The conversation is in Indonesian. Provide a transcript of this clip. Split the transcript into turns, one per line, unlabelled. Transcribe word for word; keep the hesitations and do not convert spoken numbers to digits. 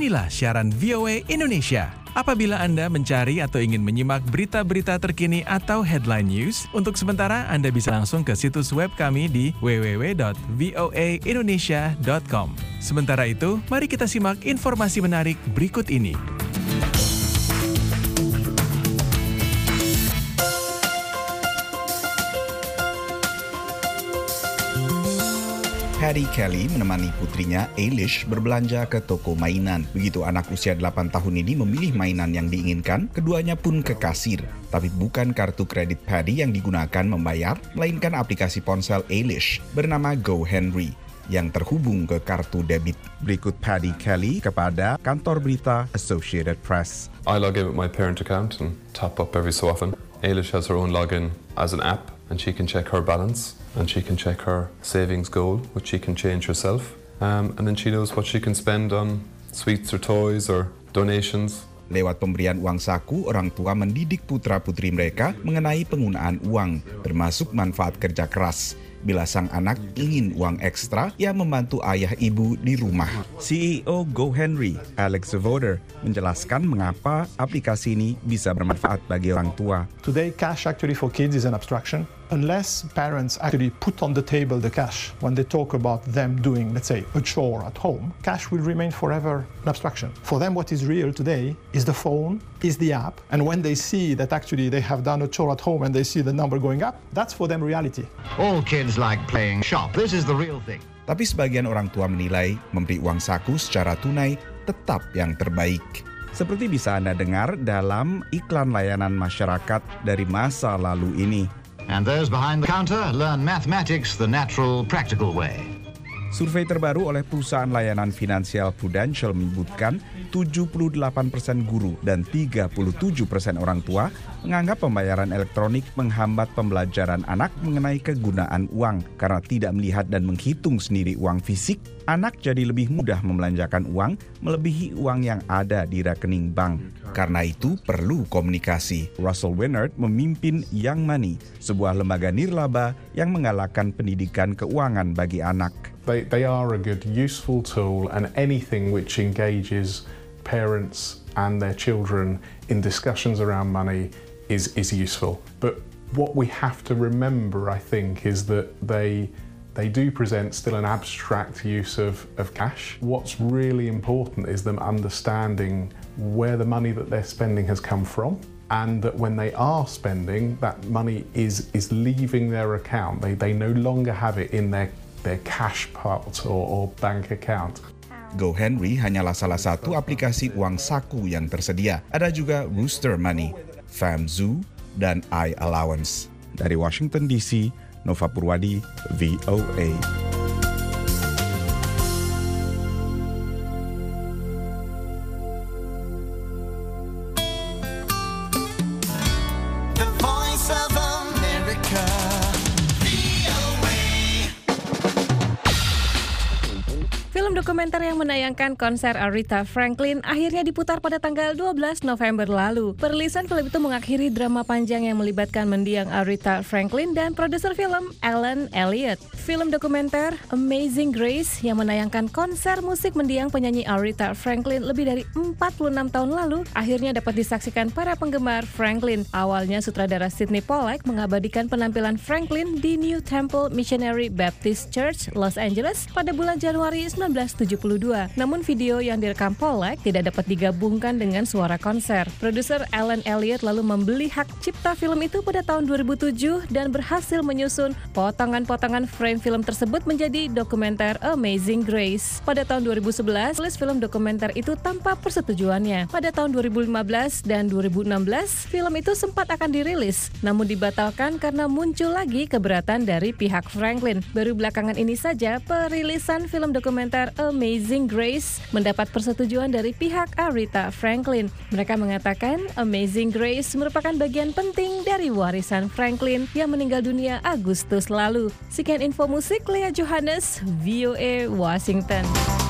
inilah siaran V O A Indonesia. Apabila Anda mencari atau ingin menyimak berita-berita terkini atau headline news, untuk sementara Anda bisa langsung ke situs web kami di w w w dot voa indonesia dot com. Sementara itu, mari kita simak informasi menarik berikut ini.
Paddy Kelly menemani putrinya Eilish berbelanja ke toko mainan. Begitu anak usia delapan tahun ini memilih mainan yang diinginkan, keduanya pun ke kasir. Tapi bukan kartu kredit Paddy yang digunakan membayar, melainkan aplikasi ponsel Eilish bernama GoHenry yang terhubung ke kartu debit. Berikut Paddy Kelly kepada kantor berita Associated Press.
I log in with my parent account and top up every so often. Eilish has her own login as an app and she can check her balance. And she can check her savings goal, which she can change herself. Um, and then she knows what she can spend on sweets or toys or donations.
Lewat pemberian uang saku, orang tua mendidik putra-putri mereka mengenai penggunaan uang, termasuk manfaat kerja keras. Bila sang anak ingin uang ekstra, ia membantu ayah ibu di rumah. C E O GoHenry, Alex Voder, menjelaskan mengapa aplikasi ini bisa bermanfaat bagi orang tua.
Today, cash actually for kids is an abstraction. Unless parents actually put on the table the cash when they talk about them doing, let's say, a chore at home, cash will remain forever an abstraction. For them, what is real today is the phone, is the app, and when they see that actually they have done a chore at home and they see the number going up, that's for them reality.
All kids like playing shop. This is the real thing.
Tapi sebagian orang tua menilai memberi uang saku secara tunai tetap yang terbaik. Seperti bisa Anda dengar dalam iklan layanan masyarakat dari masa lalu ini.
And those behind the counter learn mathematics the natural, practical way.
Survei terbaru oleh perusahaan layanan finansial Prudential menyebutkan tujuh puluh delapan persen guru dan tiga puluh tujuh persen orang tua menganggap pembayaran elektronik menghambat pembelajaran anak mengenai kegunaan uang. Karena tidak melihat dan menghitung sendiri uang fisik, anak jadi lebih mudah membelanjakan uang melebihi uang yang ada di rekening bank. Karena itu perlu komunikasi. Russell Winnard memimpin Young Money, sebuah lembaga nirlaba yang menggalakkan pendidikan keuangan bagi anak.
They, they are a good, useful tool, and anything which engages parents and their children in discussions around money is, is useful. But what we have to remember, I think, is that they they do present still an abstract use of, of cash. What's really important is them understanding where the money that they're spending has come from, and that when they are spending, that money is, is leaving their account. They, they no longer have it in their their cash pot or, or bank account.
GoHenry hanyalah salah satu aplikasi uang saku yang tersedia. Ada juga Rooster Money, FamZoo, dan iAllowance. Dari Washington D C, Nova Purwadi, V O A.
Film dokumenter yang menayangkan konser Aretha Franklin akhirnya diputar pada tanggal dua belas November lalu. Perilisan film itu mengakhiri drama panjang yang melibatkan mendiang Aretha Franklin dan produser film Alan Elliott. Film dokumenter Amazing Grace yang menayangkan konser musik mendiang penyanyi Aretha Franklin lebih dari empat puluh enam tahun lalu akhirnya dapat disaksikan para penggemar Franklin. Awalnya sutradara Sidney Pollack mengabadikan penampilan Franklin di New Temple Missionary Baptist Church, Los Angeles pada bulan Januari seribu sembilan ratus tujuh puluh dua. Namun video yang direkam Pollack tidak dapat digabungkan dengan suara konser. Produser Alan Elliott lalu membeli hak cipta film itu pada tahun dua ribu tujuh dan berhasil menyusun potongan-potongan frame film tersebut menjadi dokumenter Amazing Grace. Pada tahun dua ribu sebelas, rilis film dokumenter itu tanpa persetujuannya. Pada tahun dua ribu lima belas dan dua ribu enam belas, film itu sempat akan dirilis, namun dibatalkan karena muncul lagi keberatan dari pihak Franklin. Baru belakangan ini saja perilisan film dokumenter Amazing Grace mendapat persetujuan dari pihak Aretha Franklin. Mereka mengatakan Amazing Grace merupakan bagian penting dari warisan Franklin yang meninggal dunia Agustus lalu. Sekian info musik, Lea Johannes, V O A Washington.